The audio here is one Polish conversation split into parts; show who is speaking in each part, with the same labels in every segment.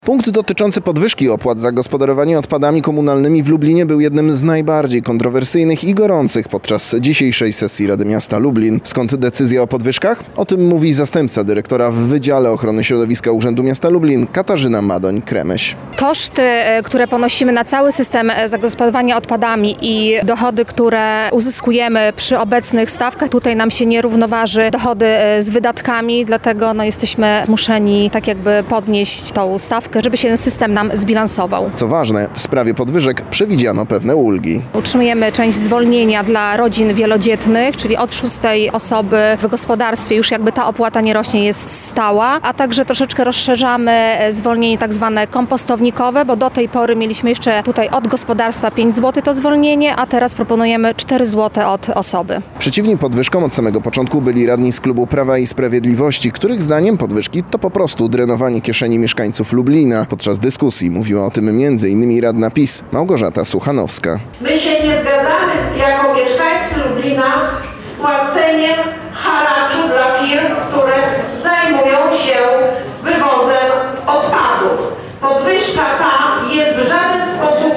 Speaker 1: Punkt dotyczący podwyżki opłat za gospodarowanie odpadami komunalnymi w Lublinie był jednym z najbardziej kontrowersyjnych i gorących podczas dzisiejszej sesji Rady Miasta Lublin. Skąd decyzja o podwyżkach? O tym mówi zastępca dyrektora w Wydziale Ochrony Środowiska Urzędu Miasta Lublin, Katarzyna Madoń-Kremyś.
Speaker 2: Koszty, które ponosimy na cały system zagospodarowania odpadami i dochody, które uzyskujemy przy obecnych stawkach, tutaj nam się nie równoważy dochody z wydatkami, dlatego jesteśmy zmuszeni tak jakby podnieść tą stawkę, żeby się ten system nam zbilansował.
Speaker 1: Co ważne, w sprawie podwyżek przewidziano pewne ulgi.
Speaker 2: Utrzymujemy część zwolnienia dla rodzin wielodzietnych, czyli od 6. osoby w gospodarstwie już jakby ta opłata nie rośnie, jest stała, a także troszeczkę rozszerzamy zwolnienie tak zwane kompostownikowe, bo do tej pory mieliśmy jeszcze tutaj od gospodarstwa 5 zł to zwolnienie, a teraz proponujemy 4 zł od osoby.
Speaker 1: Przeciwni podwyżkom od samego początku byli radni z klubu Prawa i Sprawiedliwości, których zdaniem podwyżki to po prostu drenowanie kieszeni mieszkańców Lublina. Podczas dyskusji mówiła o tym m.in. radna PiS Małgorzata Suchanowska.
Speaker 3: My się nie zgadzamy jako mieszkańcy Lublina z płaceniem haraczu dla firm, które zajmują się wywozem odpadów. Podwyżka ta jest w żaden sposób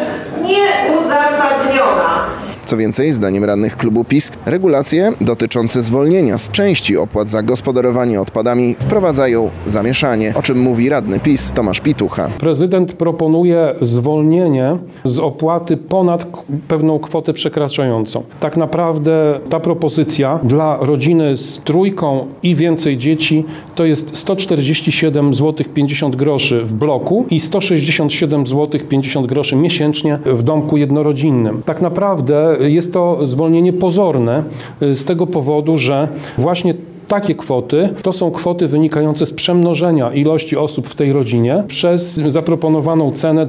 Speaker 3: nieuzasadniona.
Speaker 1: Co więcej, zdaniem radnych klubu PiS, regulacje dotyczące zwolnienia z części opłat za gospodarowanie odpadami wprowadzają zamieszanie, o czym mówi radny PiS Tomasz Pitucha.
Speaker 4: Prezydent proponuje zwolnienie z opłaty ponad pewną kwotę przekraczającą. Tak naprawdę ta propozycja dla rodziny z trójką i więcej dzieci to jest 147 zł 50 groszy w bloku i 167 zł 50 groszy miesięcznie w domku jednorodzinnym. Tak naprawdę jest to zwolnienie pozorne z tego powodu, że właśnie takie kwoty to są kwoty wynikające z przemnożenia ilości osób w tej rodzinie przez zaproponowaną cenę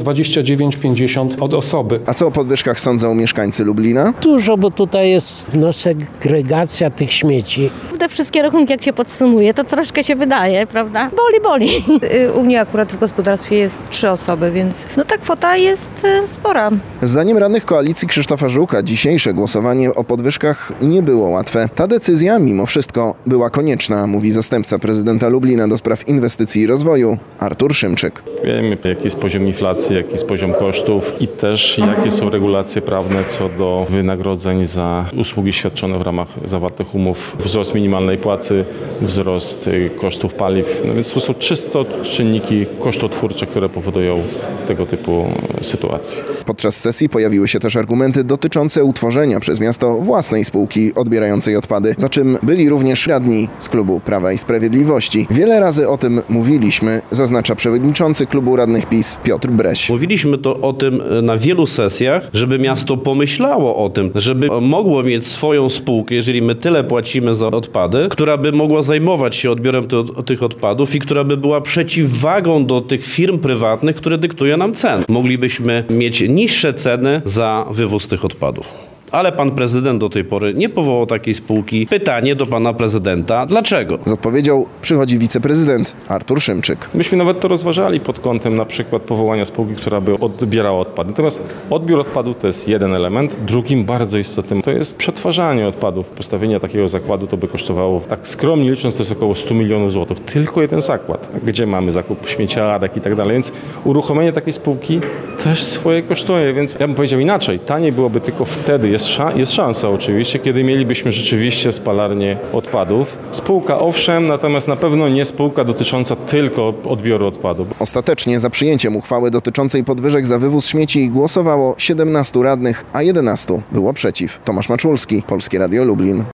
Speaker 4: 29,50 od osoby.
Speaker 1: A co o podwyżkach sądzą mieszkańcy Lublina?
Speaker 5: Dużo, bo tutaj jest segregacja tych śmieci.
Speaker 6: Te wszystkie rachunki, jak się podsumuje, to troszkę się wydaje, prawda? Boli.
Speaker 7: U mnie akurat w gospodarstwie jest 3 osoby, więc ta kwota jest spora.
Speaker 1: Zdaniem radnych koalicji Krzysztofa Żółka dzisiejsze głosowanie o podwyżkach nie było łatwe. Ta decyzja mimo wszystko była konieczna, mówi zastępca prezydenta Lublina do spraw inwestycji i rozwoju Artur Szymczyk.
Speaker 8: Wiemy, jaki jest poziom inflacji, jaki jest poziom kosztów i też jakie są regulacje prawne co do wynagrodzeń za usługi świadczone w ramach zawartych umów. Wzrost minimalnej płacy, wzrost kosztów paliw. Więc to są czysto czynniki kosztotwórcze, które powodują tego typu sytuacje.
Speaker 1: Podczas sesji pojawiły się też argumenty dotyczące utworzenia przez miasto własnej spółki odbierającej odpady, za czym byli również radni z klubu Prawa i Sprawiedliwości. Wiele razy o tym mówiliśmy, zaznacza przewodniczący klubu radnych PiS Piotr Breś.
Speaker 9: Mówiliśmy o tym na wielu sesjach, żeby miasto pomyślało o tym, żeby mogło mieć swoją spółkę, jeżeli my tyle płacimy za odpady, która by mogła zajmować się odbiorem tych odpadów i która by była przeciwwagą do tych firm prywatnych, które dyktują nam ceny. Moglibyśmy mieć niższe ceny za wywóz tych odpadów. Ale pan prezydent do tej pory nie powołał takiej spółki. Pytanie do pana prezydenta, dlaczego?
Speaker 1: Z odpowiedzią przychodzi wiceprezydent Artur Szymczyk.
Speaker 8: Myśmy nawet to rozważali pod kątem na przykład powołania spółki, która by odbierała odpady. Natomiast odbiór odpadów to jest jeden element. Drugim bardzo istotnym to jest przetwarzanie odpadów. Postawienie takiego zakładu to by kosztowało, tak skromnie licząc, to jest około 100 milionów złotych. Tylko jeden zakład, gdzie mamy zakup śmieciarek i tak dalej. Więc uruchomienie takiej spółki też swoje kosztuje. Więc ja bym powiedział inaczej. Taniej byłoby tylko wtedy, jest szansa oczywiście, kiedy mielibyśmy rzeczywiście spalarnię odpadów. Spółka owszem, natomiast na pewno nie spółka dotycząca tylko odbioru odpadów.
Speaker 1: Ostatecznie za przyjęciem uchwały dotyczącej podwyżek za wywóz śmieci głosowało 17 radnych, a 11 było przeciw. Tomasz Maczulski, Polskie Radio Lublin.